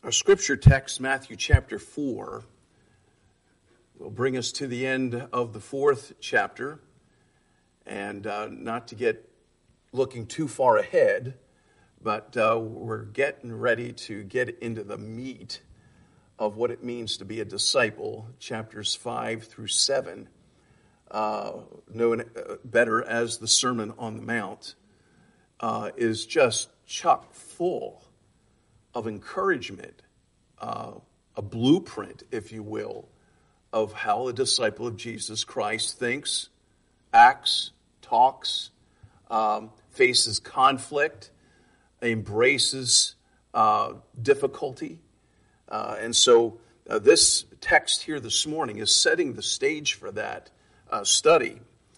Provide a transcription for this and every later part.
Our scripture text, Matthew chapter 4, will bring us to the end of the fourth chapter. And not to get looking too far ahead, but we're getting ready to get into the meat of what it means to be a disciple. Chapters 5 through 7, known better as the Sermon on the Mount, is just chock full of encouragement, a blueprint, if you will, of how a disciple of Jesus Christ thinks, acts, talks, faces conflict, embraces difficulty. And so this text here this morning is setting the stage for that study.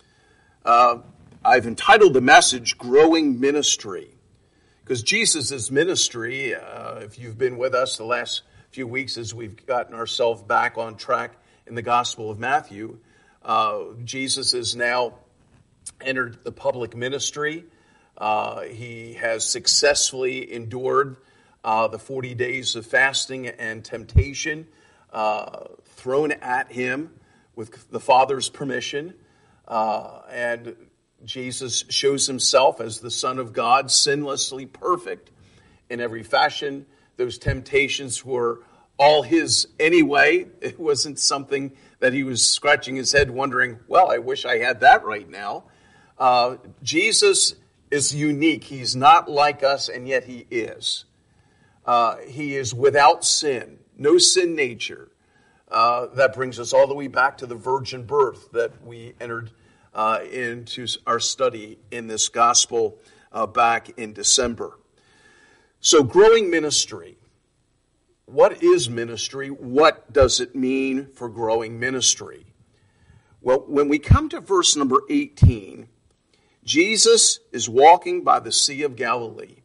I've entitled the message, Growing Ministry. Because Jesus' ministry, if you've been with us the last few weeks as we've gotten ourselves back on track in the Gospel of Matthew, Jesus has now entered the public ministry. He has successfully endured the 40 days of fasting and temptation thrown at him with the Father's permission. And Jesus shows himself as the Son of God, sinlessly perfect in every fashion. Those temptations were all his anyway. It wasn't something that he was scratching his head wondering, well, I wish I had that right now. Jesus is unique. He's not like us, and yet he is. He is without sin, no sin nature. That brings us all the way back to the virgin birth that we entered into our study in this gospel back in December. So growing ministry. What is ministry? What does it mean for growing ministry? Well, when we come to verse number 18, Jesus is walking by the Sea of Galilee.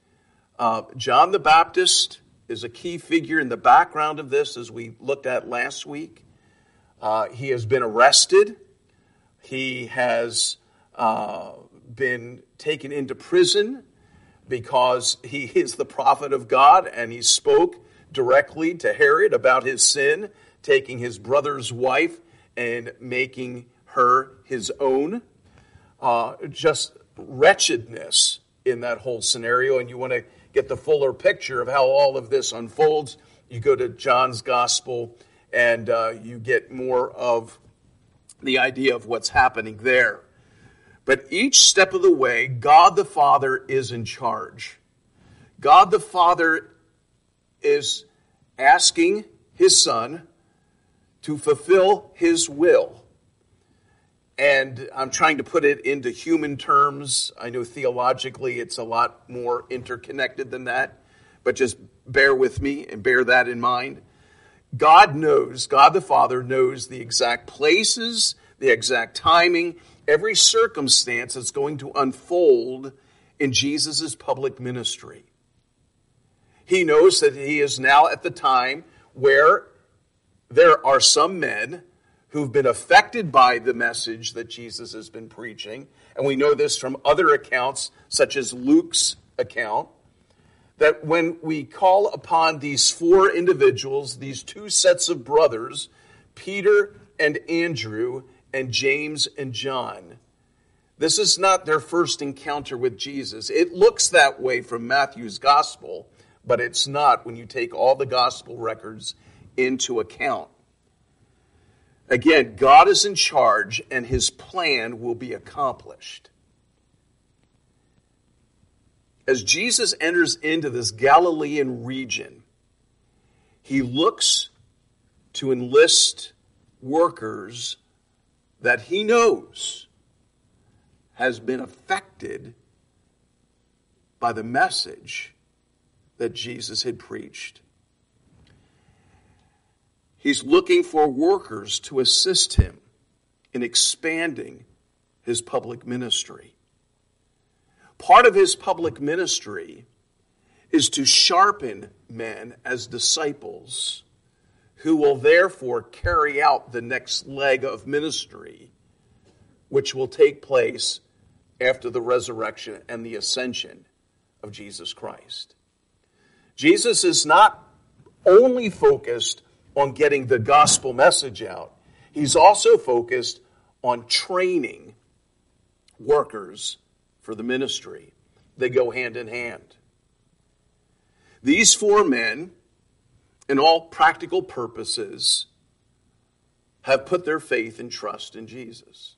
John the Baptist is a key figure in the background of this, as we looked at last week. He has been arrested. He has been taken into prison because he is the prophet of God, and he spoke directly to Herod about his sin, taking his brother's wife and making her his own. Just wretchedness in that whole scenario, and you want to get the fuller picture of how all of this unfolds, you go to John's Gospel, and you get more of the idea of what's happening there. But each step of the way, God the Father is in charge. God the Father is asking his Son to fulfill his will. And I'm trying to put it into human terms. I know theologically it's a lot more interconnected than that, but just bear with me and bear that in mind. God the Father knows the exact places, the exact timing, every circumstance that's going to unfold in Jesus' public ministry. He knows that he is now at the time where there are some men who've been affected by the message that Jesus has been preaching. And we know this from other accounts, such as Luke's account, that when we call upon these four individuals, these two sets of brothers, Peter and Andrew and James and John, this is not their first encounter with Jesus. It looks that way from Matthew's gospel, but it's not when you take all the gospel records into account. Again, God is in charge, and his plan will be accomplished. As Jesus enters into this Galilean region, he looks to enlist workers that he knows has been affected by the message that Jesus had preached. He's looking for workers to assist him in expanding his public ministry. Part of his public ministry is to sharpen men as disciples who will therefore carry out the next leg of ministry, which will take place after the resurrection and the ascension of Jesus Christ. Jesus is not only focused on getting the gospel message out. He's also focused on training workers for the ministry. They go hand in hand. These four men, in all practical purposes, have put their faith and trust in Jesus.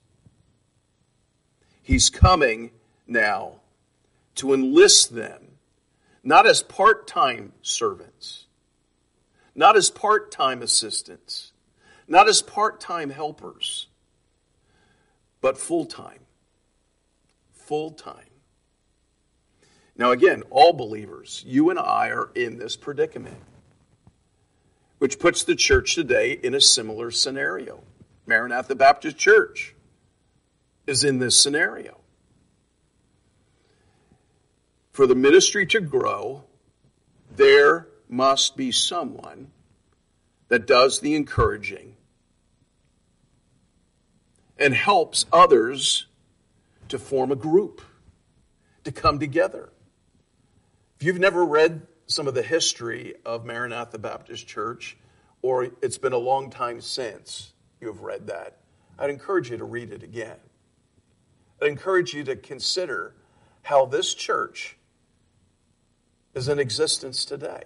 He's coming now to enlist them, not as part-time servants, not as part-time assistants, not as part-time helpers, but full-time. Full-time. Now again, all believers, you and I are in this predicament, which puts the church today in a similar scenario. Maranatha Baptist Church is in this scenario. For the ministry to grow, there must be someone that does the encouraging and helps others to form a group, to come together. If you've never read some of the history of Maranatha Baptist Church, or it's been a long time since you have read that, I'd encourage you to read it again. I'd encourage you to consider how this church is in existence today.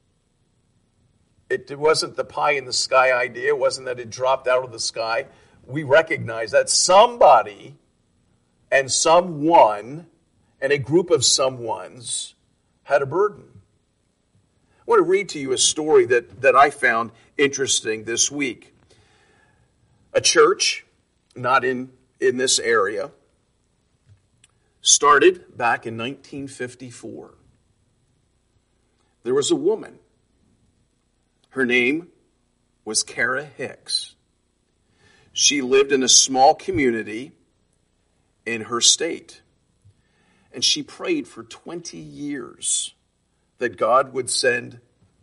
It wasn't the pie in the sky idea. It wasn't that it dropped out of the sky. We recognize that somebody and someone and a group of someones had a burden. I want to read to you a story that I found interesting this week. A church, not in this area, started back in 1954. There was a woman. Her name was Kara Hicks. She lived in a small community in her state. And she prayed for 20 years that God would send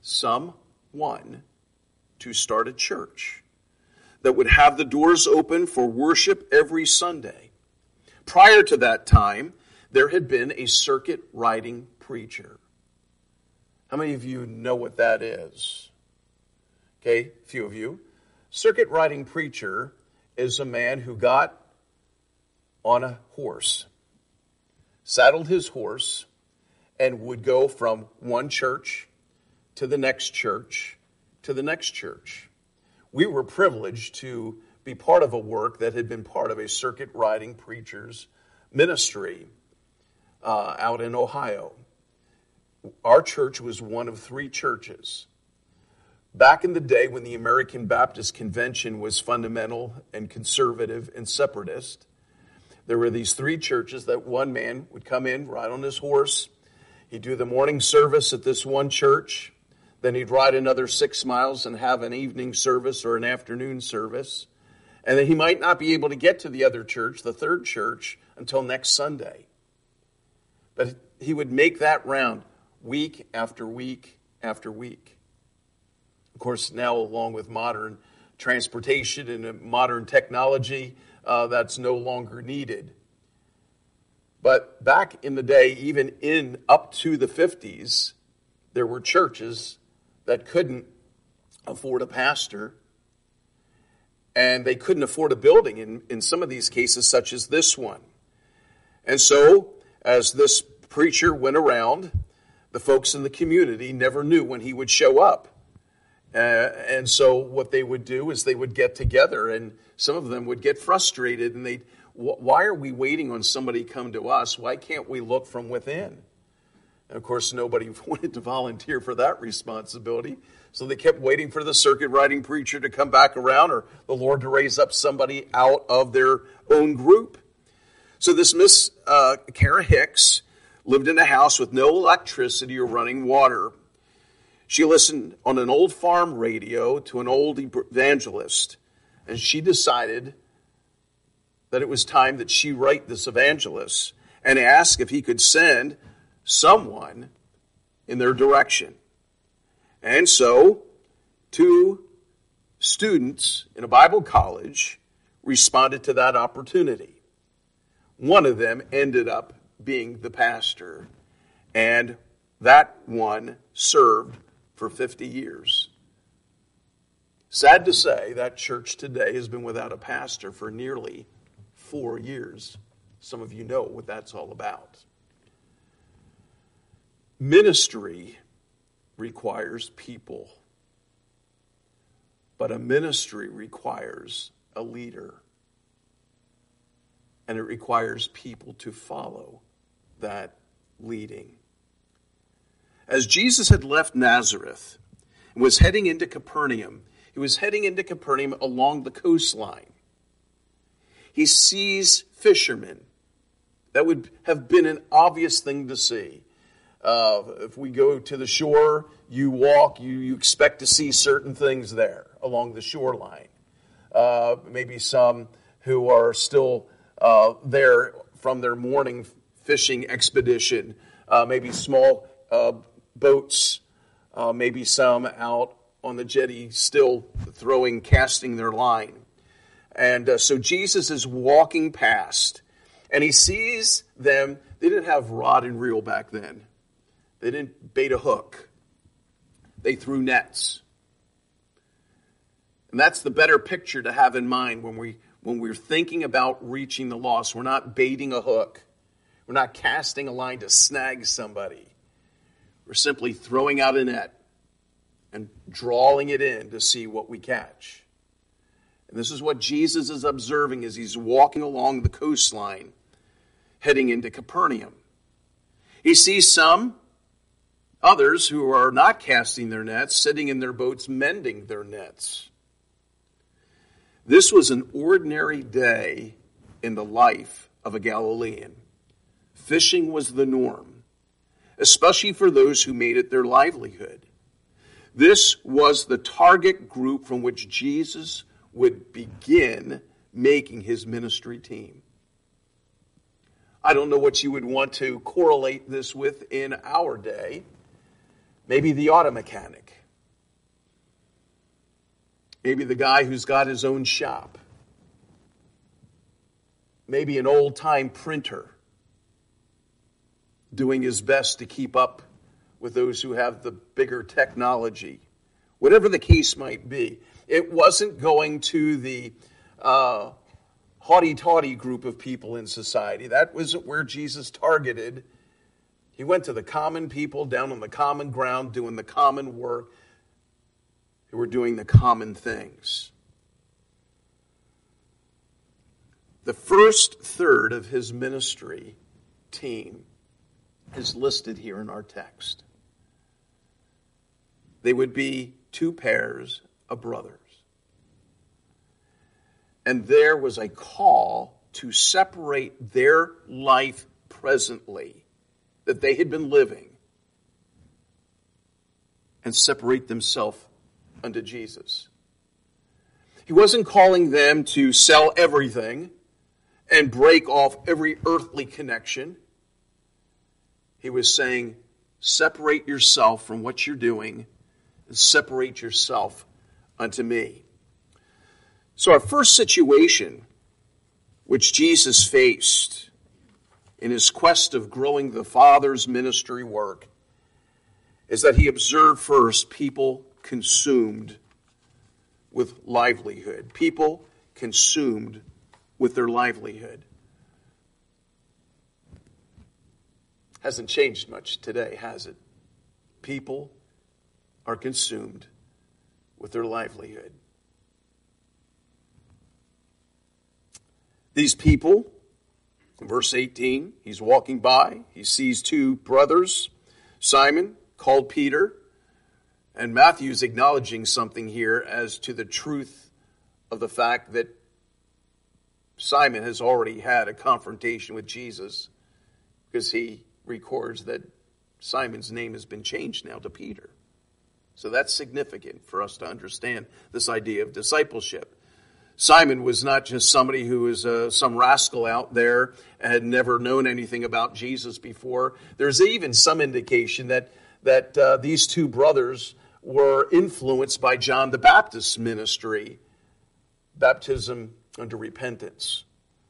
someone to start a church that would have the doors open for worship every Sunday. Prior to that time, there had been a circuit riding preacher. How many of you know what that is? Okay, a few of you. Circuit riding preacher is a man who got on a horse, saddled his horse, and would go from one church to the next church to the next church. We were privileged to be part of a work that had been part of a circuit riding preacher's ministry out in Ohio. Our church was one of 3 churches. Back in the day when the American Baptist Convention was fundamental and conservative and separatist, there were these 3 churches that one man would come in, ride on his horse. He'd do the morning service at this one church. Then he'd ride another 6 miles and have an evening service or an afternoon service. And then he might not be able to get to the other church, the 3rd church, until next Sunday. But he would make that round week after week after week. Of course, now along with modern transportation and modern technology, that's no longer needed. But back in the day, even in up to the 50s, there were churches that couldn't afford a pastor, and they couldn't afford a building in some of these cases, such as this one. And so, as this preacher went around, the folks in the community never knew when he would show up. And so what they would do is they would get together, and some of them would get frustrated, and why are we waiting on somebody to come to us? Why can't we look from within? And of course, nobody wanted to volunteer for that responsibility. So they kept waiting for the circuit riding preacher to come back around, or the Lord to raise up somebody out of their own group. So this Miss Kara Hicks lived in a house with no electricity or running water. She listened on an old farm radio to an old evangelist, and she decided that it was time that she write this evangelist and ask if he could send someone in their direction. And so, 2 students in a Bible college responded to that opportunity. One of them ended up being the pastor, and that one served for 50 years. Sad to say, that church today has been without a pastor for nearly 4 years. Some of you know what that's all about. Ministry requires people, but a ministry requires a leader, and it requires people to follow that leading. As Jesus had left Nazareth and was heading into Capernaum, he was heading into Capernaum along the coastline. He sees fishermen. That would have been an obvious thing to see. If we go to the shore, you walk, you expect to see certain things there along the shoreline. Maybe some who are still there from their morning fishing expedition. Maybe small boats. Maybe some out on the jetty still casting their line. And so Jesus is walking past, and he sees them. They didn't have rod and reel back then. They didn't bait a hook. They threw nets. And that's the better picture to have in mind when we're thinking about reaching the lost. We're not baiting a hook. We're not casting a line to snag somebody. We're simply throwing out a net and drawing it in to see what we catch. And this is what Jesus is observing as he's walking along the coastline, heading into Capernaum. He sees others who are not casting their nets, sitting in their boats, mending their nets. This was an ordinary day in the life of a Galilean. Fishing was the norm, especially for those who made it their livelihood. This was the target group from which Jesus would begin making his ministry team. I don't know what you would want to correlate this with in our day. Maybe the auto mechanic. Maybe the guy who's got his own shop. Maybe an old-time printer doing his best to keep up with those who have the bigger technology. Whatever the case might be, it wasn't going to the haughty-taughty group of people in society. That wasn't where Jesus targeted. He went to the common people down on the common ground doing the common work, who were doing the common things. The first third of his ministry team is listed here in our text. They would be 2 pairs of brothers. And there was a call to separate their life presently that they had been living and separate themselves unto Jesus. He wasn't calling them to sell everything and break off every earthly connection. He was saying, separate yourself from what you're doing and separate yourself unto me. So our first situation which Jesus faced in his quest of growing the Father's ministry work is that he observed first people consumed with livelihood. People consumed with their livelihood. Hasn't changed much today, has it? People are consumed with their livelihood. These people, in verse 18, he's walking by. He sees 2 brothers, Simon, called Peter, and Matthew's acknowledging something here as to the truth of the fact that Simon has already had a confrontation with Jesus, because he records that Simon's name has been changed now to Peter. So that's significant for us to understand this idea of discipleship. Simon was not just somebody who was some rascal out there and had never known anything about Jesus before. There's even some indication that these 2 brothers were influenced by John the Baptist's ministry, baptism unto repentance.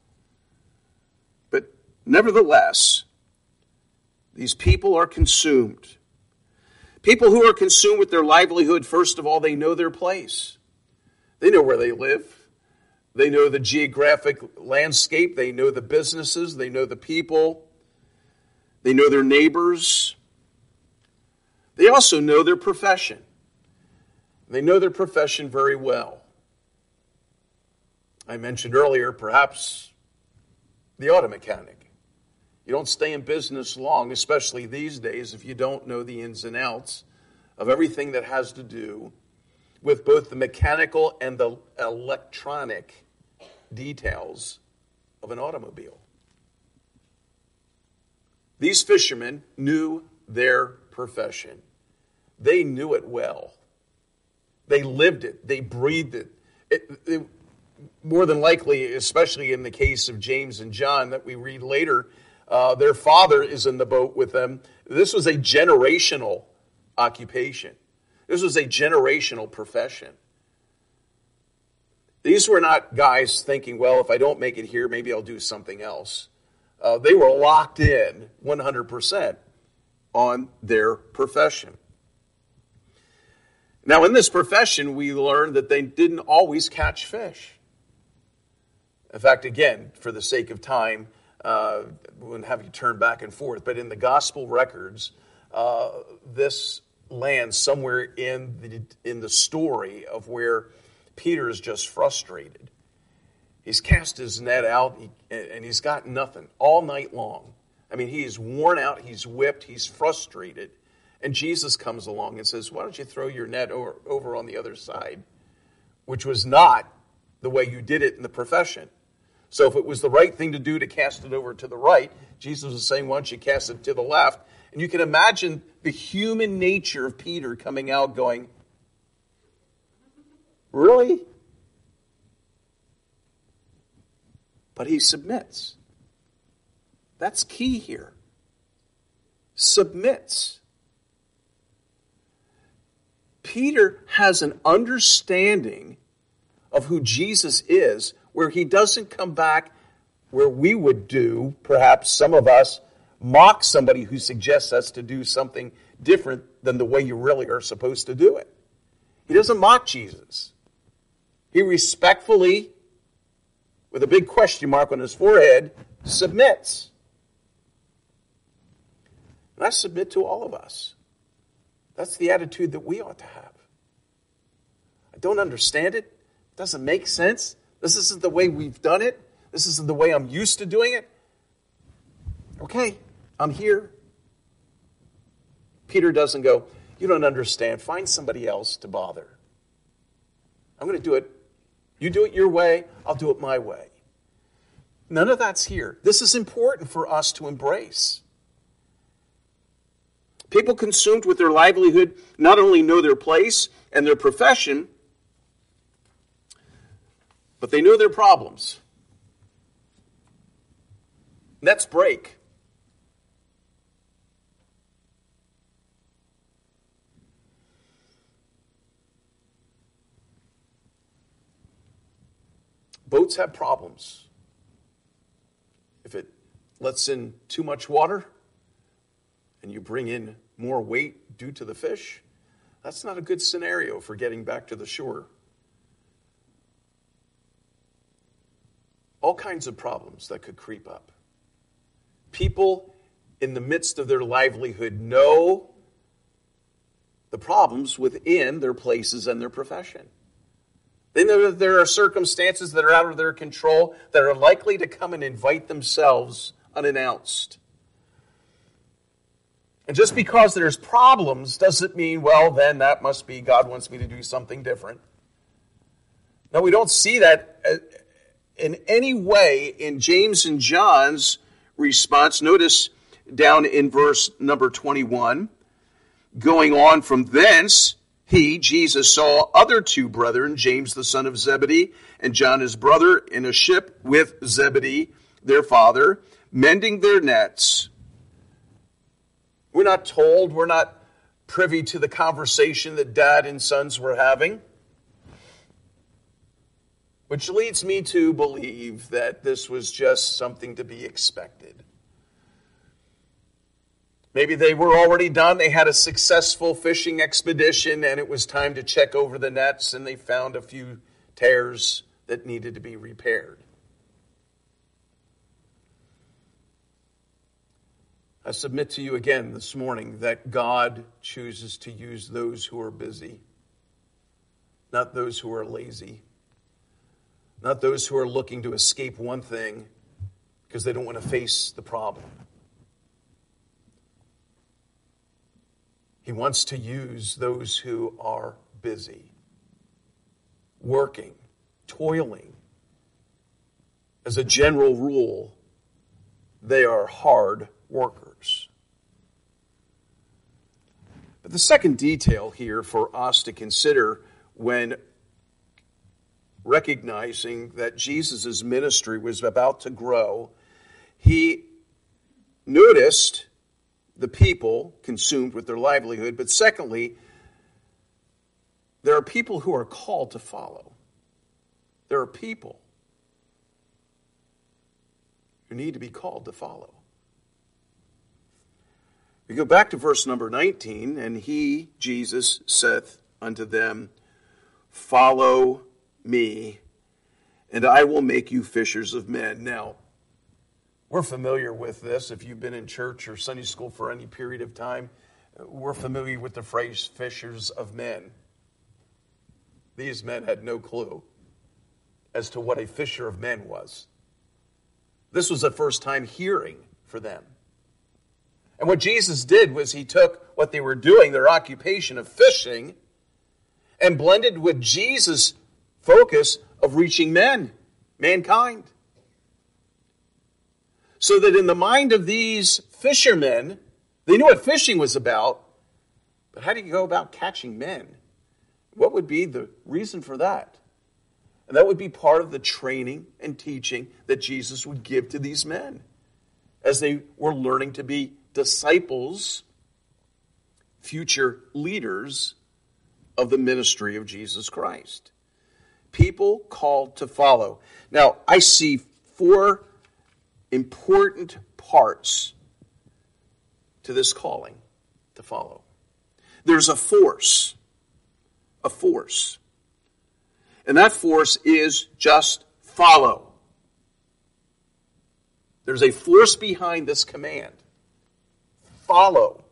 But nevertheless, these people are consumed. People who are consumed with their livelihood, first of all, they know their place. They know where they live. They know the geographic landscape. They know the businesses. They know the people. They know their neighbors. They also know their profession. They know their profession very well. I mentioned earlier, perhaps, the auto mechanic. You don't stay in business long, especially these days, if you don't know the ins and outs of everything that has to do with both the mechanical and the electronic details of an automobile. These fishermen knew their profession. They knew it well. They lived it. They breathed it. More than likely, especially in the case of James and John that we read later, their father is in the boat with them. This was a generational occupation. This was a generational profession. These were not guys thinking, well, if I don't make it here, maybe I'll do something else. They were locked in 100% on their profession. Now, in this profession, we learned that they didn't always catch fish. In fact, again, for the sake of time, we wouldn't have you turn back and forth, but in the gospel records, this lands somewhere in the story of where Peter is just frustrated. He's cast his net out, and he's got nothing all night long. I mean, he is worn out, he's whipped, he's frustrated. And Jesus comes along and says, why don't you throw your net over on the other side? Which was not the way you did it in the profession. So if it was the right thing to do to cast it over to the right, Jesus was saying, why don't you cast it to the left? And you can imagine the human nature of Peter coming out going, really? But he submits. That's key here. Submits. Peter has an understanding of who Jesus is, where he doesn't come back where we would do, perhaps some of us, mock somebody who suggests us to do something different than the way you really are supposed to do it. He doesn't mock Jesus. He respectfully, with a big question mark on his forehead, submits. And I submit to all of us. That's the attitude that we ought to have. I don't understand it. It doesn't make sense. This isn't the way we've done it. This isn't the way I'm used to doing it. Okay, I'm here. Peter doesn't go, you don't understand. Find somebody else to bother. I'm going to do it. You do it your way. I'll do it my way. None of that's here. This is important for us to embrace. People consumed with their livelihood not only know their place and their profession, but they know their problems. Nets break. Boats have problems. If it lets in too much water and you bring in more weight due to the fish, that's not a good scenario for getting back to the shore. All kinds of problems that could creep up. People in the midst of their livelihood know the problems within their places and their profession. They know that there are circumstances that are out of their control that are likely to come and invite themselves unannounced. And just because there's problems doesn't mean, well, then that must be God wants me to do something different. No, we don't see that in any way in James and John's response. Notice down in verse number 21, going on from thence, he, Jesus, saw other two brethren, James the son of Zebedee and John his brother, in a ship with Zebedee, their father, mending their nets. We're not told, we're not privy to the conversation that dad and sons were having, which leads me to believe that this was just something to be expected. Maybe they were already done. They had a successful fishing expedition, and it was time to check over the nets, and they found a few tears that needed to be repaired. I submit to you again this morning that God chooses to use those who are busy, not those who are lazy, not those who are looking to escape one thing because they don't want to face the problem. He wants to use those who are busy, working, toiling. As a general rule, they are hard workers. But the second detail here for us to consider when recognizing that Jesus' ministry was about to grow, he noticed the people consumed with their livelihood, but secondly, there are people who are called to follow. There are people who need to be called to follow. We go back to verse number 19, and he, Jesus, saith unto them, Follow me, and I will make you fishers of men. Now, we're familiar with this. If you've been in church or Sunday school for any period of time, we're familiar with the phrase fishers of men. These men had no clue as to what a fisher of men was. This was the first time hearing for them. And what Jesus did was he took what they were doing, their occupation of fishing, and blended with Jesus' focus of reaching mankind. So that in the mind of these fishermen, they knew what fishing was about, but how do you go about catching men? What would be the reason for that? And that would be part of the training and teaching that Jesus would give to these men as they were learning to be disciples, future leaders of the ministry of Jesus Christ. People called to follow. Now, I see four important parts to this calling to follow. There's a force. And that force is just follow. There's a force behind this command. Follow.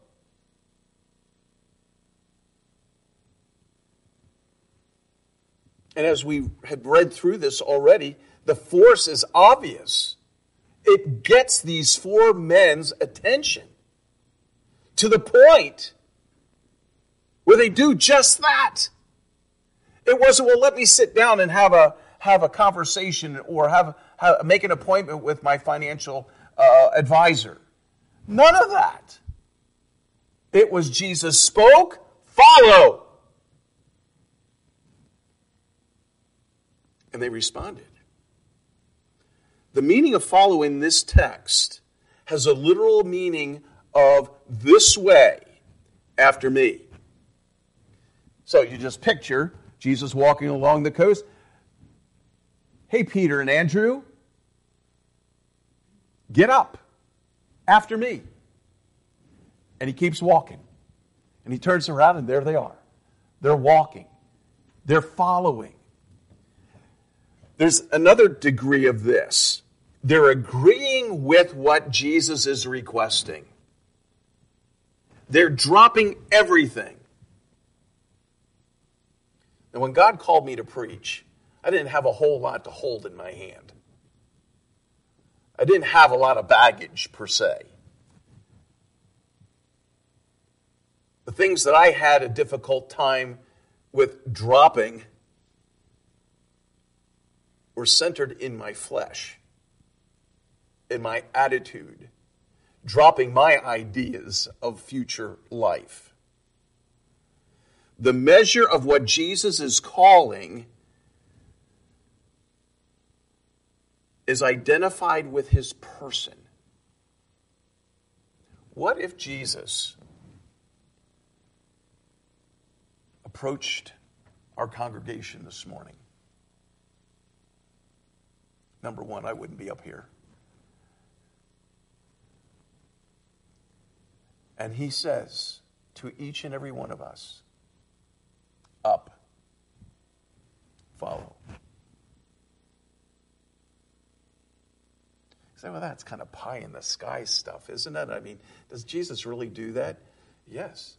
And as we had read through this already, the force is obvious. It gets these four men's attention to the point where they do just that. It wasn't, well, let me sit down and have a conversation or make an appointment with my financial advisor. None of that. It was Jesus spoke, follow. And they responded. The meaning of follow in this text has a literal meaning of this way, after me. So you just picture Jesus walking along the coast. Hey, Peter and Andrew, get up, after me. And he keeps walking. And he turns around and there they are. They're walking. They're following. There's another degree of this. They're agreeing with what Jesus is requesting. They're dropping everything. And when God called me to preach, I didn't have a whole lot to hold in my hand. I didn't have a lot of baggage, per se. The things that I had a difficult time with dropping were centered in my flesh, in my attitude, dropping my ideas of future life. The measure of what Jesus is calling is identified with his person. What if Jesus approached our congregation this morning? Number one, I wouldn't be up here. And he says to each and every one of us, up, follow. You say, well, that's kind of pie in the sky stuff, isn't it? I mean, does Jesus really do that? Yes.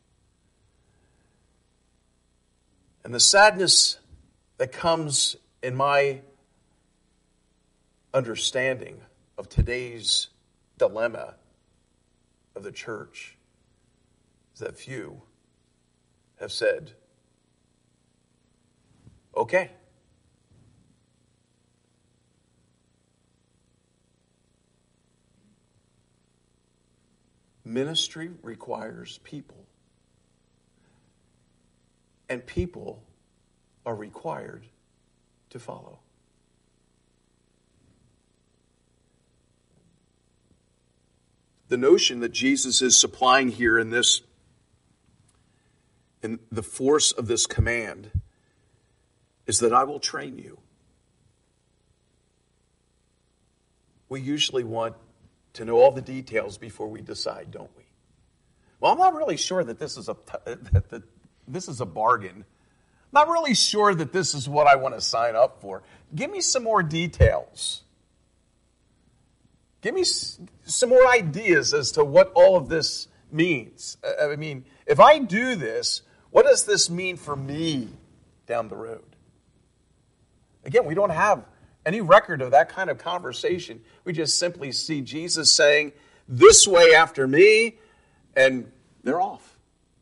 And the sadness that comes in my understanding of today's dilemma of the church is that few have said, okay. Ministry requires people. And people are required to follow. The notion that Jesus is supplying here in the force of this command is that I will train you. We usually want to know all the details before we decide, don't we? Well, I'm not really sure that this is a bargain. I'm not really sure that this is what I want to sign up for. Give me some more details. Give me some more ideas as to what all of this means. I mean, if I do this, what does this mean for me down the road? Again, we don't have any record of that kind of conversation. We just simply see Jesus saying, this way after me, and they're off.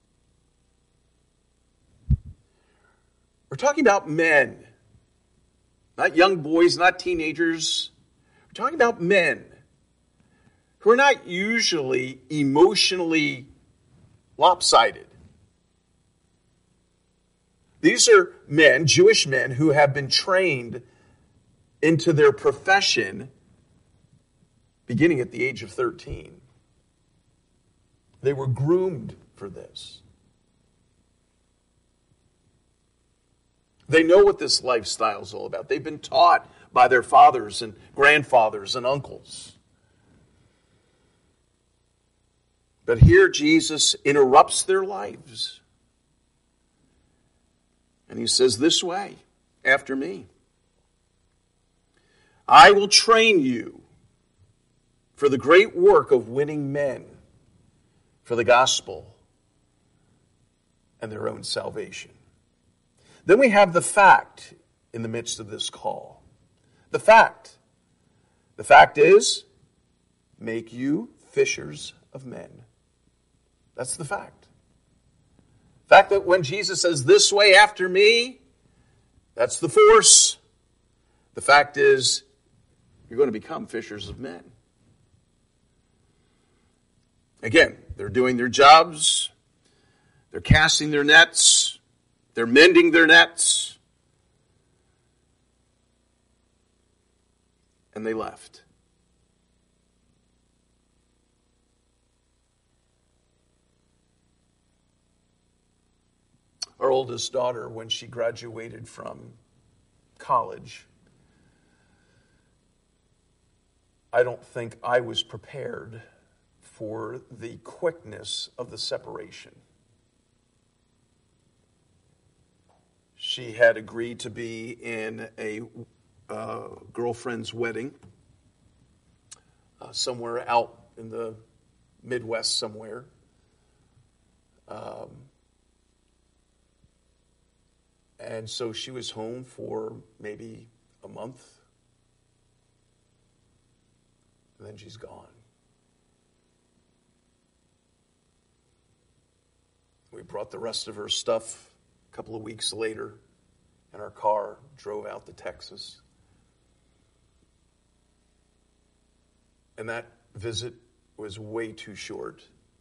We're talking about men, not young boys, not teenagers. We're talking about men who are not usually emotionally lopsided. These are men, Jewish men, who have been trained into their profession beginning at the age of 13. They were groomed for this. They know what this lifestyle is all about. They've been taught by their fathers and grandfathers and uncles. But here Jesus interrupts their lives. And he says, this way, after me. I will train you for the great work of winning men for the gospel and their own salvation. Then we have the fact in the midst of this call. The fact. The fact is, make you fishers of men. That's the fact. The fact that when Jesus says, this way after me, that's the force. The fact is, you're going to become fishers of men. Again, they're doing their jobs. They're casting their nets. They're mending their nets. And they left. Our oldest daughter, when she graduated from college, I don't think I was prepared for the quickness of the separation. She had agreed to be in a girlfriend's wedding somewhere out in the Midwest somewhere. And so she was home for maybe a month. And then she's gone. We brought the rest of her stuff a couple of weeks later in our car, drove out to Texas. And that visit was way too short.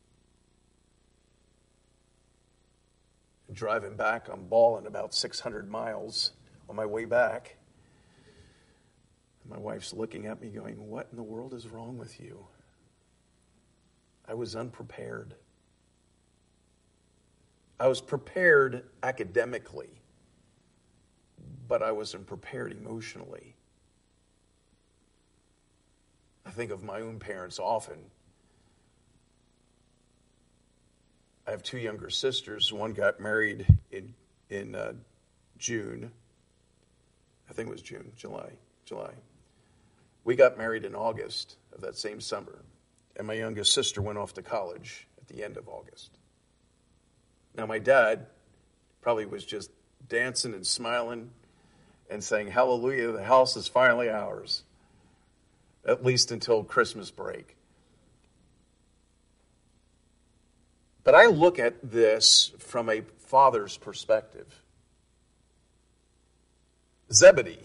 Driving back, I'm bawling about 600 miles on my way back. My wife's looking at me going, what in the world is wrong with you? I was unprepared. I was prepared academically, but I wasn't prepared emotionally. I think of my own parents often. I have two younger sisters. One got married in June. I think it was July. We got married in August of that same summer. And my youngest sister went off to college at the end of August. Now, my dad probably was just dancing and smiling and saying, hallelujah, the house is finally ours. At least until Christmas break. But I look at this from a father's perspective. Zebedee,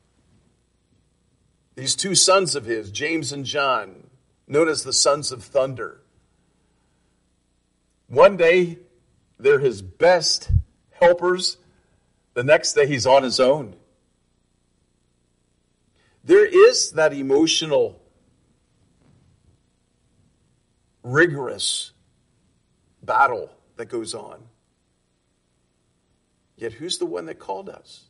these two sons of his, James and John, known as the sons of thunder. One day, they're his best helpers. The next day, he's on his own. There is that emotional, rigorous battle that goes on. Yet who's the one that called us?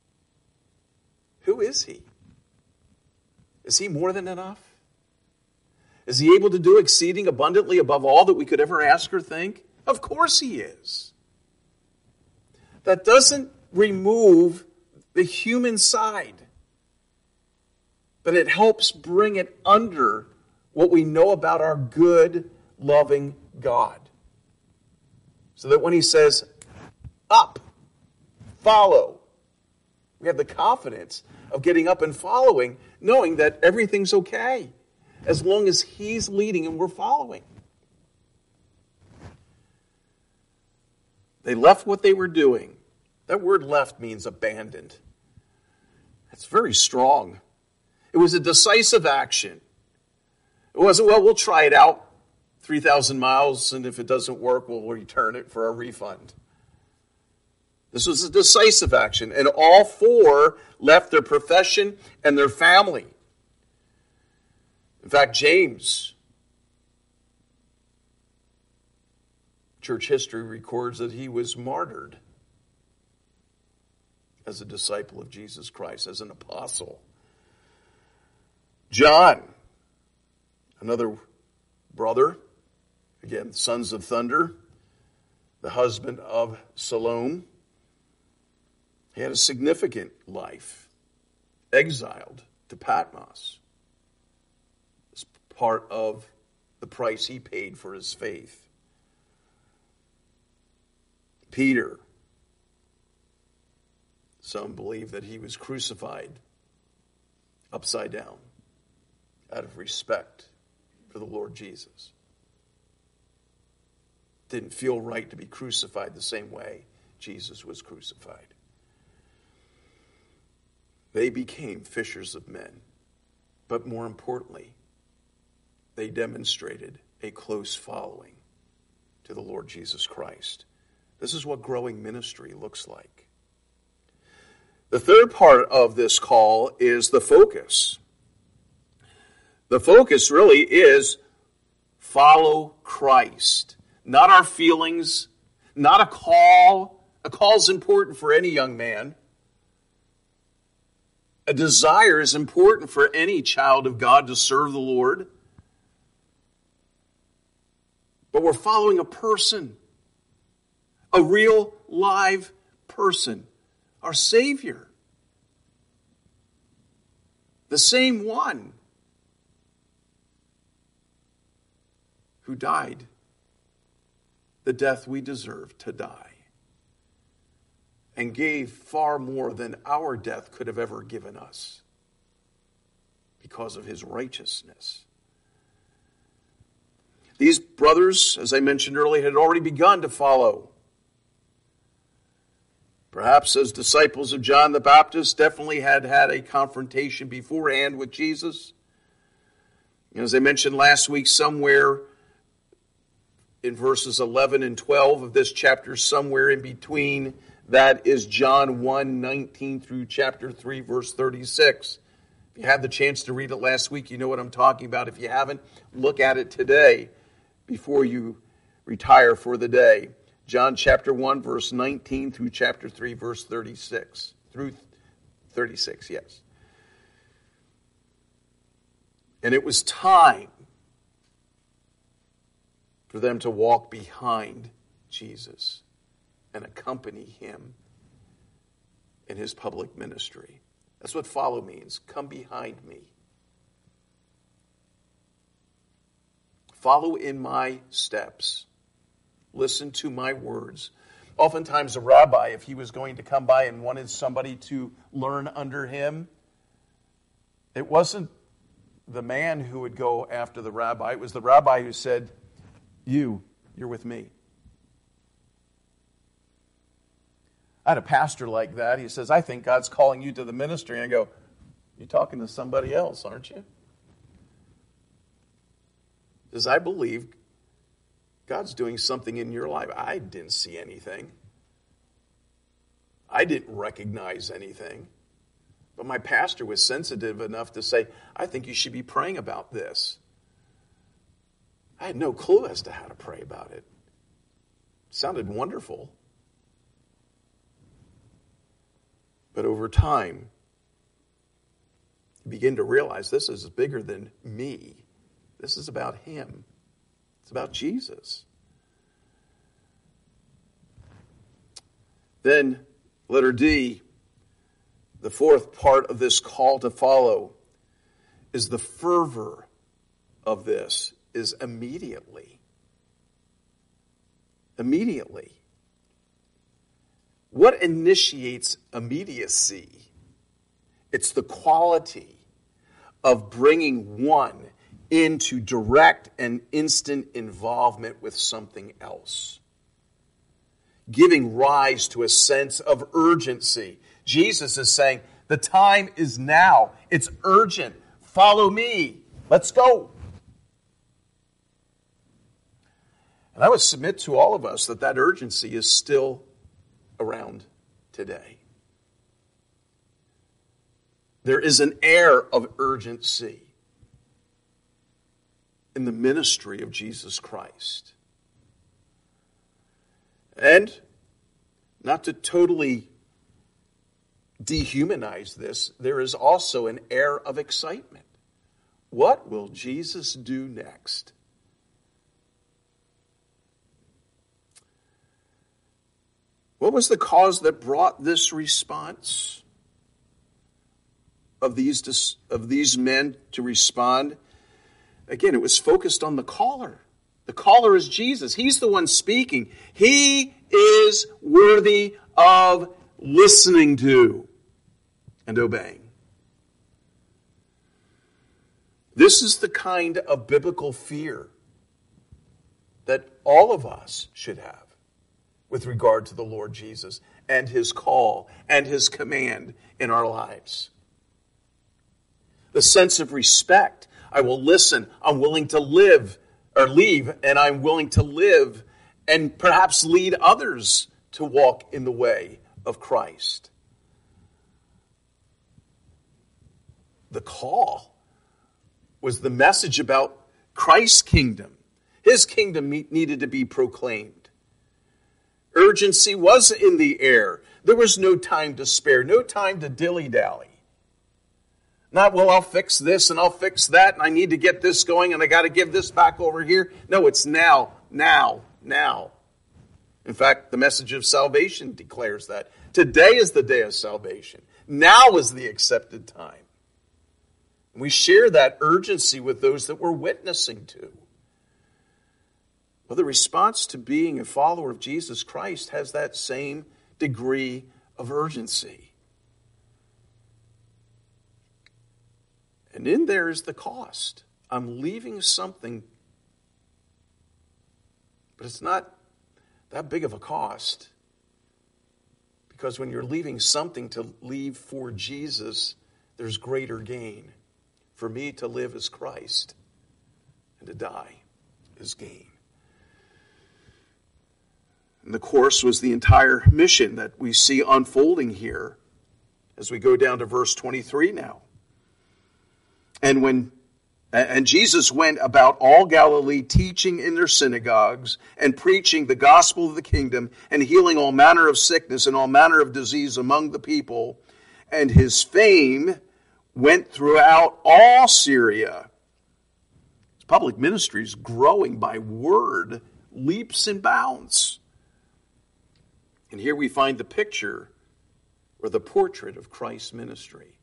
Who is he? Is he more than enough? Is he able to do exceeding abundantly above all that we could ever ask or think? Of course he is. That doesn't remove the human side, but it helps bring it under what we know about our good, loving God. So that when he says, up, follow, we have the confidence of getting up and following, knowing that everything's okay, as long as he's leading and we're following. They left what they were doing. That word left means abandoned. That's very strong. It was a decisive action. It wasn't, well, we'll try it out 3,000 miles, and if it doesn't work, we'll return it for a refund. This was a decisive action, and all four left their profession and their family. In fact, James, church history records that he was martyred as a disciple of Jesus Christ, as an apostle. John, another brother, again, sons of thunder, the husband of Salome. He had a significant life, exiled to Patmos. It's part of the price he paid for his faith. Peter, some believe that he was crucified upside down out of respect for the Lord Jesus. Didn't feel right to be crucified the same way Jesus was crucified. They became fishers of men. But more importantly, they demonstrated a close following to the Lord Jesus Christ. This is what growing ministry looks like. The third part of this call is the focus. The focus really is follow Christ. Not our feelings, not a call. A call is important for any young man. A desire is important for any child of God to serve the Lord. But we're following a person, a real live person, our Savior. The same one who died the death we deserve to die and gave far more than our death could have ever given us because of his righteousness. These brothers, as I mentioned earlier, had already begun to follow. Perhaps as disciples of John the Baptist, definitely had had a confrontation beforehand with Jesus. And as I mentioned last week, somewhere in verses 11 and 12 of this chapter, somewhere in between, that is John 1:19 through chapter 3, verse 36. If you had the chance to read it last week, you know what I'm talking about. If you haven't, look at it today before you retire for the day. John chapter 1, verse 19 through chapter 3, verse 36. Through 36, yes. And it was time for them to walk behind Jesus and accompany him in his public ministry. That's what follow means. Come behind me. Follow in my steps. Listen to my words. Oftentimes a rabbi, if he was going to come by and wanted somebody to learn under him, it wasn't the man who would go after the rabbi. It was the rabbi who said, you're with me. I had a pastor like that. He says, I think God's calling you to the ministry. And I go, you're talking to somebody else, aren't you? Because I believe God's doing something in your life. I didn't see anything. I didn't recognize anything. But my pastor was sensitive enough to say, I think you should be praying about this. I had no clue as to how to pray about it. It sounded wonderful. But over time, you begin to realize this is bigger than me. This is about him. It's about Jesus. Then, letter D, the fourth part of this call to follow is the fervor of this is immediately. Immediately. What initiates immediacy? It's the quality of bringing one into direct and instant involvement with something else. Giving rise to a sense of urgency. Jesus is saying, the time is now. It's urgent. Follow me. Let's go. And I would submit to all of us that urgency is still around today. There is an air of urgency in the ministry of Jesus Christ. And not to totally dehumanize this, there is also an air of excitement. What will Jesus do next? What was the cause that brought this response of these men to respond? Again, it was focused on the caller. The caller is Jesus. He's the one speaking. He is worthy of listening to and obeying. This is the kind of biblical fear that all of us should have with regard to the Lord Jesus and his call and his command in our lives. The sense of respect. I will listen. I'm willing to live or leave, and I'm willing to live and perhaps lead others to walk in the way of Christ. The call was the message about Christ's kingdom. His kingdom needed to be proclaimed. Urgency was in the air. There was no time to spare, no time to dilly-dally. Not, well, I'll fix this and I'll fix that and I need to get this going and I got to give this back over here. No, it's now, now, now. In fact, the message of salvation declares that. Today is the day of salvation. Now is the accepted time. We share that urgency with those that we're witnessing to. Well, the response to being a follower of Jesus Christ has that same degree of urgency. And in there is the cost. I'm leaving something, but it's not that big of a cost. Because when you're leaving something to leave for Jesus, there's greater gain. For me to live is Christ, and to die is gain. And the course was the entire mission that we see unfolding here as we go down to verse 23 now. And Jesus went about all Galilee, teaching in their synagogues and preaching the gospel of the kingdom and healing all manner of sickness and all manner of disease among the people. And his fame went throughout all Syria. His public ministry is growing by word, leaps and bounds. And here we find the picture or the portrait of Christ's ministry.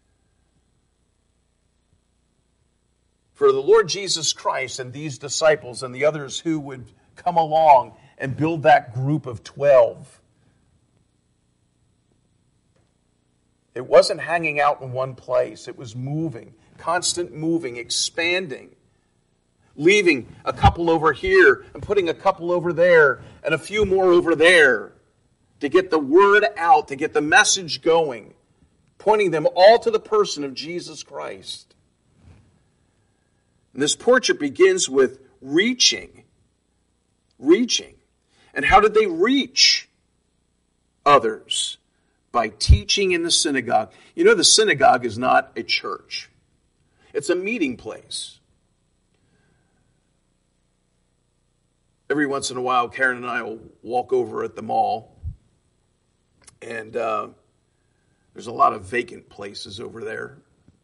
For the Lord Jesus Christ and these disciples and the others who would come along and build that group of 12, it wasn't hanging out in one place. It was moving, constant moving, expanding, leaving a couple over here and putting a couple over there and a few more over there to get the word out, to get the message going, pointing them all to the person of Jesus Christ. And this portrait begins with reaching. And how did they reach others? By teaching in the synagogue. You know, the synagogue is not a church. It's a meeting place. Every once in a while, Karen and I will walk over at the mall, and there's a lot of vacant places over there.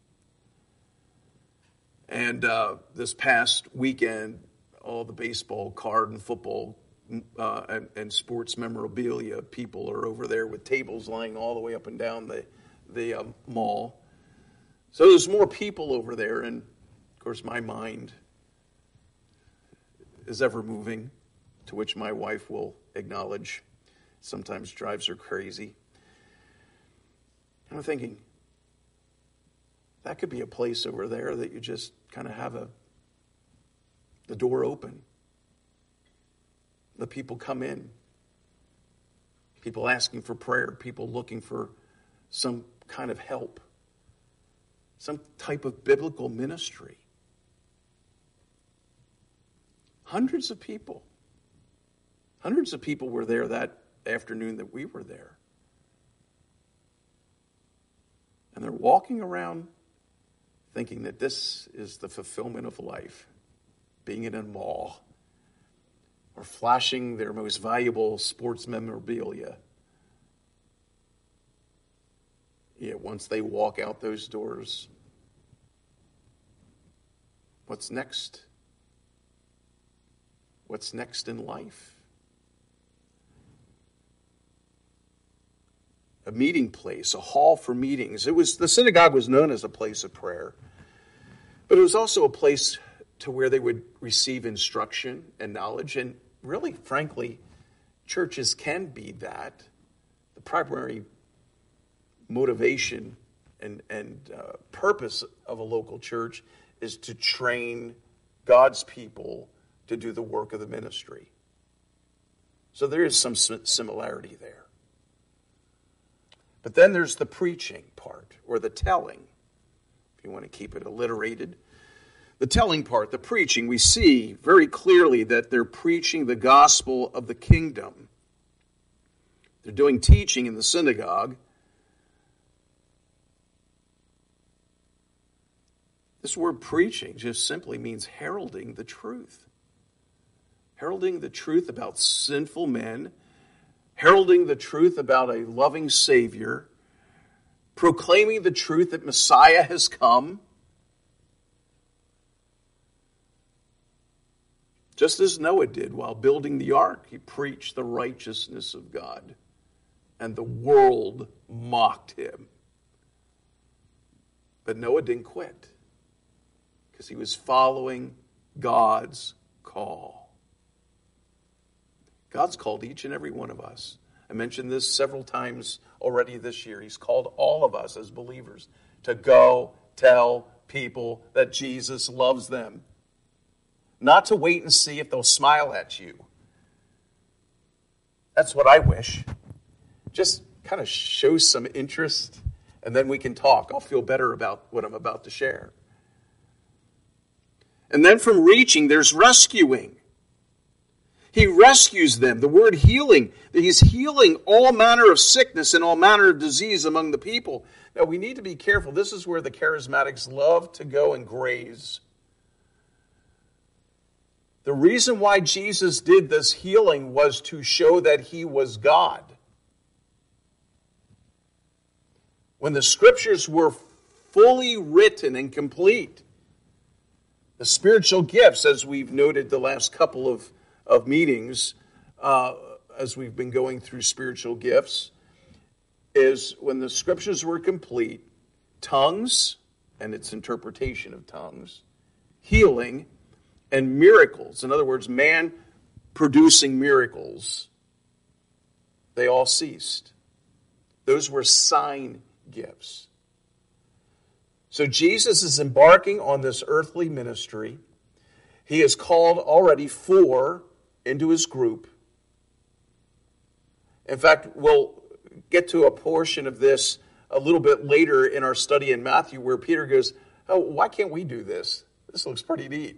And this past weekend, all the baseball card and football and sports memorabilia people are over there with tables lying all the way up and down the mall. So there's more people over there, and of course my mind is ever moving, to which my wife will acknowledge sometimes drives her crazy. And I'm thinking, that could be a place over there that you just kind of have the door open. The people come in. People asking for prayer. People looking for some kind of help. Some type of biblical ministry. Hundreds of people were there that afternoon that we were there. And they're walking around thinking that this is the fulfillment of life, being in a mall, or flashing their most valuable sports memorabilia. Yet once they walk out those doors, what's next? What's next in life? A meeting place, a hall for meetings. The synagogue was known as a place of prayer, but it was also a place to where they would receive instruction and knowledge. And really, frankly, churches can be that. The primary motivation and purpose of a local church is to train God's people to do the work of the ministry. So there is some similarity there. But then there's the preaching part, or the telling, if you want to keep it alliterated. The telling part, the preaching, we see very clearly that they're preaching the gospel of the kingdom. They're doing teaching in the synagogue. This word preaching just simply means heralding the truth. Heralding the truth about sinful men, heralding the truth about a loving Savior, proclaiming the truth that Messiah has come. Just as Noah did while building the ark, he preached the righteousness of God, and the world mocked him. But Noah didn't quit, because he was following God's call. God's called each and every one of us. I mentioned this several times already this year. He's called all of us as believers to go tell people that Jesus loves them. Not to wait and see if they'll smile at you. That's what I wish. Just kind of show some interest, and then we can talk. I'll feel better about what I'm about to share. And then from reaching, there's rescuing. He rescues them. The word healing, that he's healing all manner of sickness and all manner of disease among the people. Now, we need to be careful. This is where the charismatics love to go and graze. The reason why Jesus did this healing was to show that he was God. When the scriptures were fully written and complete, the spiritual gifts, as we've noted the last couple of meetings, as we've been going through spiritual gifts, is when the scriptures were complete, tongues and its interpretation of tongues, healing, and miracles. In other words, man producing miracles, they all ceased. Those were sign gifts. So Jesus is embarking on this earthly ministry. He has called already 4 into his group. In fact, we'll get to a portion of this a little bit later in our study in Matthew where Peter goes, oh, why can't we do this? This looks pretty neat.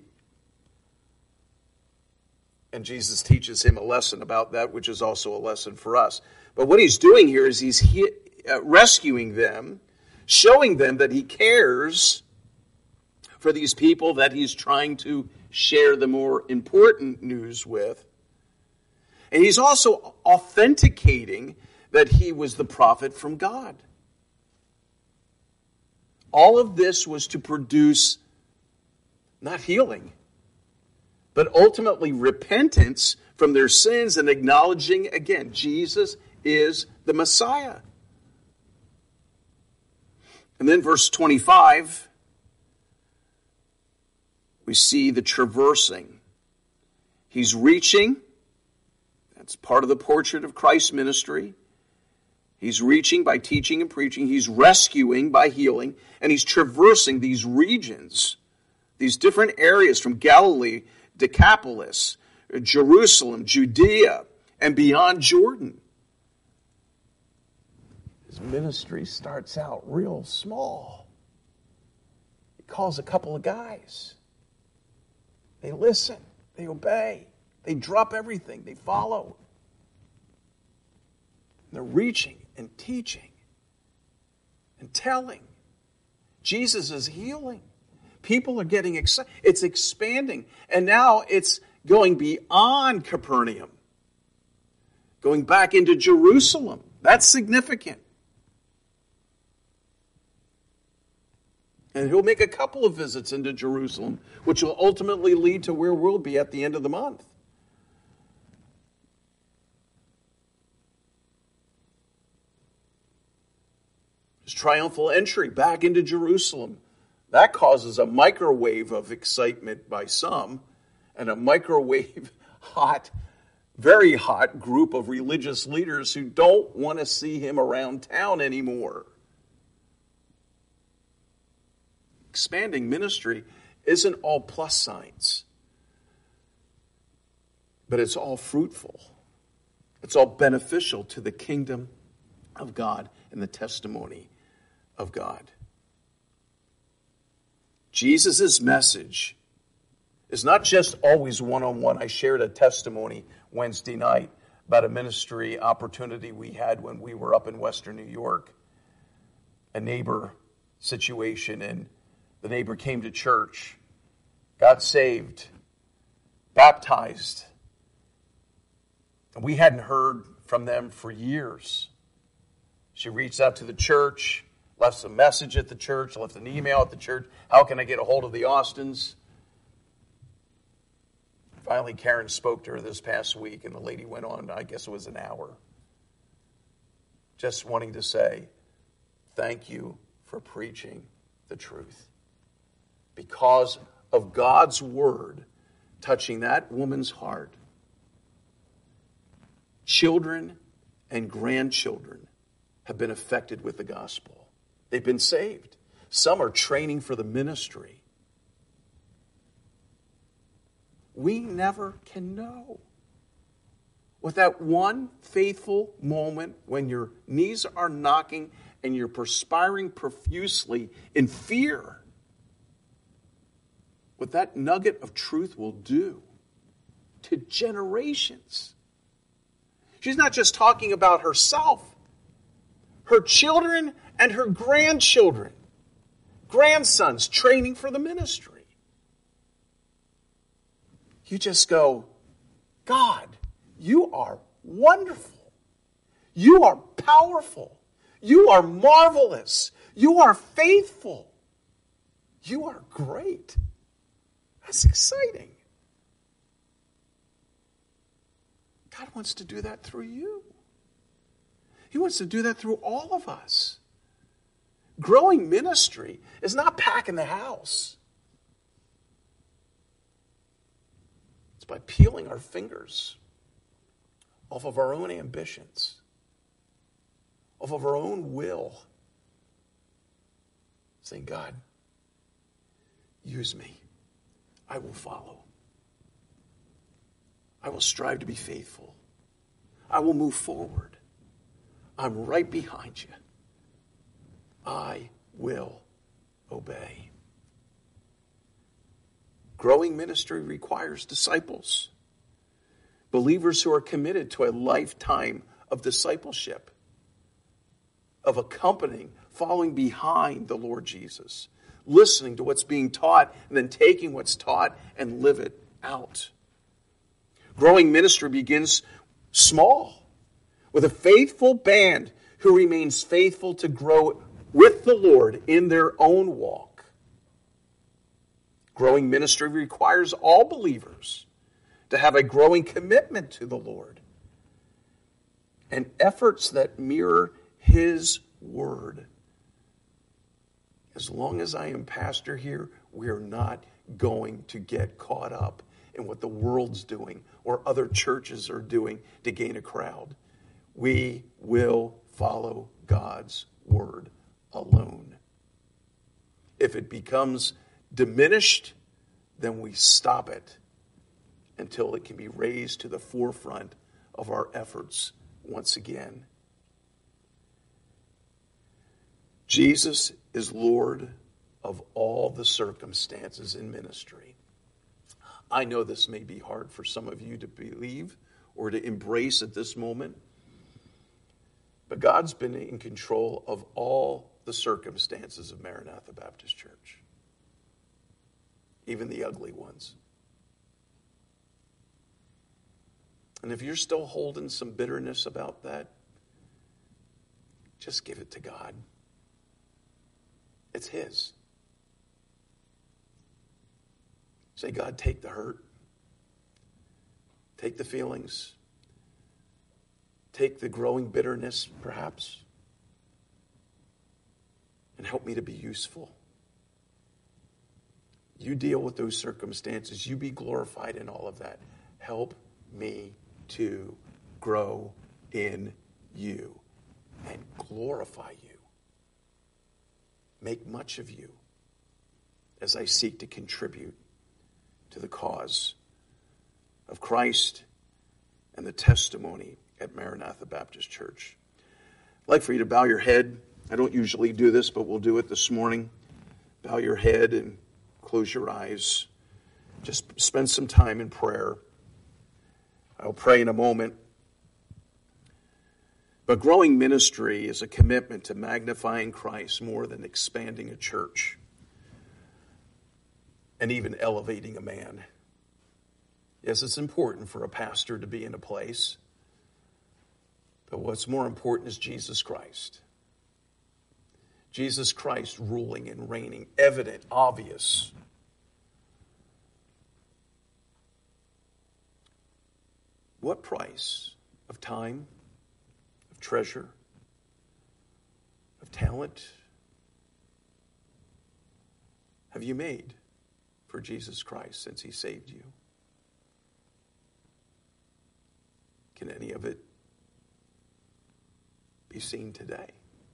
And Jesus teaches him a lesson about that, which is also a lesson for us. But what he's doing here is he's rescuing them, showing them that he cares for these people that he's trying to share the more important news with. And he's also authenticating that he was the prophet from God. All of this was to produce not healing, but ultimately repentance from their sins and acknowledging, again, Jesus is the Messiah. And then verse 25, we see the traversing. He's reaching. That's part of the portrait of Christ's ministry. He's reaching by teaching and preaching. He's rescuing by healing. And he's traversing these regions, these different areas from Galilee, Decapolis, Jerusalem, Judea, and beyond Jordan. His ministry starts out real small. He calls a couple of guys. They listen. They obey. They drop everything. They follow. They're reaching and teaching and telling. Jesus is healing. People are getting excited. It's expanding. And now it's going beyond Capernaum. Going back into Jerusalem. That's significant. And he'll make a couple of visits into Jerusalem, which will ultimately lead to where we'll be at the end of the month. His triumphal entry back into Jerusalem. That causes a microwave of excitement by some, and a microwave very hot group of religious leaders who don't want to see him around town anymore. Expanding ministry isn't all plus signs, but it's all fruitful. It's all beneficial to the kingdom of God and the testimony of God. Jesus' message is not just always one-on-one. I shared a testimony Wednesday night about a ministry opportunity we had when we were up in Western New York. A neighbor situation, and the neighbor came to church, got saved, baptized. And we hadn't heard from them for years. She reached out to the church, left some message at the church, left an email at the church. How can I get a hold of the Austins? Finally, Karen spoke to her this past week, and the lady went on, I guess it was an hour, just wanting to say, thank you for preaching the truth. Because of God's word touching that woman's heart, children and grandchildren have been affected with the gospel. They've been saved. Some are training for the ministry. We never can know. With that one faithful moment when your knees are knocking and you're perspiring profusely in fear, what that nugget of truth will do to generations. She's not just talking about herself, her children and her grandchildren, grandsons training for the ministry. You just go, God, you are wonderful. You are powerful. You are marvelous. You are faithful. You are great. That's exciting. God wants to do that through you. He wants to do that through all of us. Growing ministry is not packing the house. It's by peeling our fingers off of our own ambitions, off of our own will, saying, God, use me. I will follow. I will strive to be faithful. I will move forward. I'm right behind you. I will obey. Growing ministry requires disciples, believers who are committed to a lifetime of discipleship, of accompanying, following behind the Lord Jesus, listening to what's being taught, and then taking what's taught and live it out. Growing ministry begins small, with a faithful band who remains faithful to grow with the Lord in their own walk. Growing ministry requires all believers to have a growing commitment to the Lord and efforts that mirror His Word. As long as I am pastor here, we are not going to get caught up in what the world's doing or other churches are doing to gain a crowd. We will follow God's Word alone. If it becomes diminished, then we stop it until it can be raised to the forefront of our efforts once again. Jesus is Lord of all the circumstances in ministry. I know this may be hard for some of you to believe or to embrace at this moment, but God's been in control of all the circumstances of Maranatha Baptist Church, even the ugly ones. And if you're still holding some bitterness about that, just give it to God. It's His. Say, God, take the hurt. Take the feelings. Take the growing bitterness, perhaps, and help me to be useful. You deal with those circumstances. You be glorified in all of that. Help me to grow in you and glorify you. Make much of you as I seek to contribute to the cause of Christ and the testimony at Maranatha Baptist Church. I'd like for you to bow your head. I don't usually do this, but we'll do it this morning. Bow your head and close your eyes. Just spend some time in prayer. I'll pray in a moment. But growing ministry is a commitment to magnifying Christ more than expanding a church and even elevating a man. Yes, it's important for a pastor to be in a place, but what's more important is Jesus Christ. Jesus Christ ruling and reigning, evident, obvious. What price of time, of treasure, of talent have you made for Jesus Christ since He saved you? Can any of it be seen today?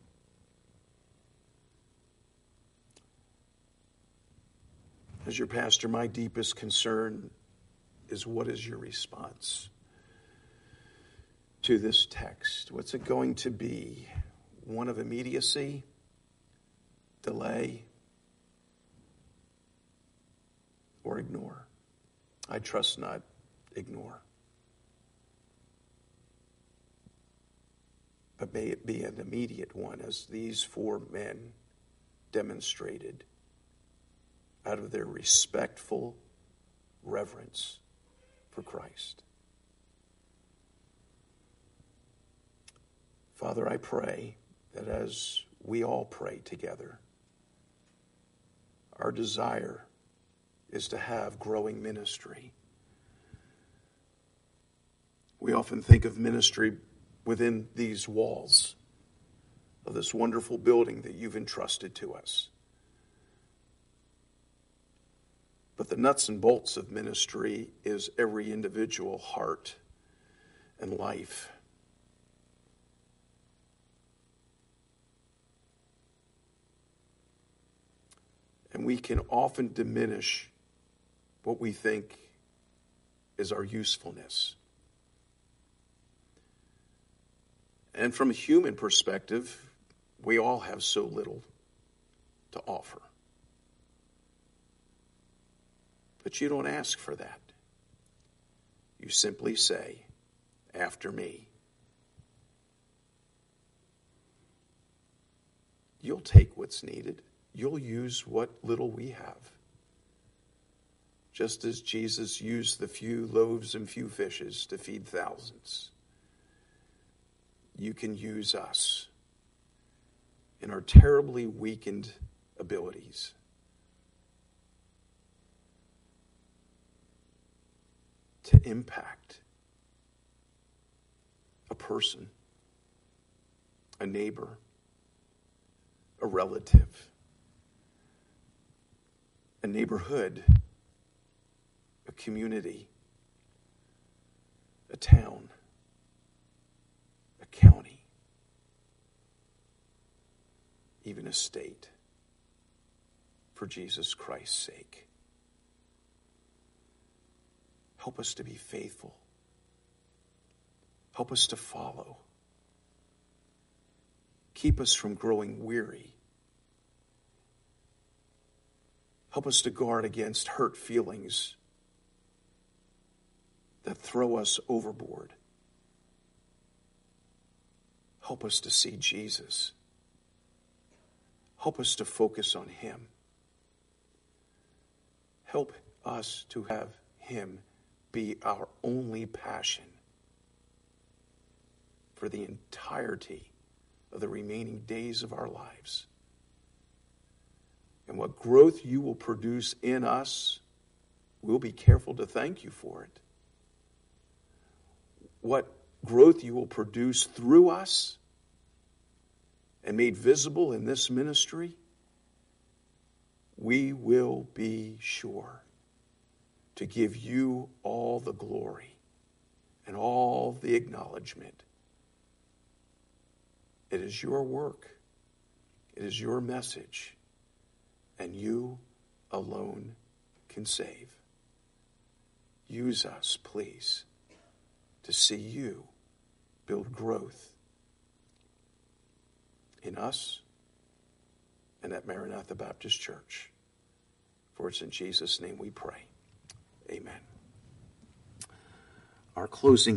As your pastor, my deepest concern is, what is your response to this text? What's it going to be? One of immediacy, delay, or ignore? I trust not ignore. But may it be an immediate one, as these four men demonstrated out of their respectful reverence for Christ. Father, I pray that as we all pray together, our desire is to have growing ministry. We often think of ministry within these walls of this wonderful building that you've entrusted to us. But the nuts and bolts of ministry is every individual heart and life. And we can often diminish what we think is our usefulness. And from a human perspective, we all have so little to offer. But you don't ask for that. You simply say, after me. You'll take what's needed. You'll use what little we have. Just as Jesus used the few loaves and few fishes to feed thousands, you can use us in our terribly weakened abilities. To impact a person, a neighbor, a relative, a neighborhood, a community, a town, a county, even a state, for Jesus Christ's sake. Help us to be faithful. Help us to follow. Keep us from growing weary. Help us to guard against hurt feelings that throw us overboard. Help us to see Jesus. Help us to focus on him. Help us to have him be our only passion for the entirety of the remaining days of our lives. And what growth you will produce in us, we'll be careful to thank you for it. What growth you will produce through us and made visible in this ministry, we will be sure to give you all the glory and all the acknowledgement. It is your work. It is your message. And you alone can save. Use us, please, to see you build growth in us and at Maranatha Baptist Church. For it's in Jesus' name we pray. Amen. Our closing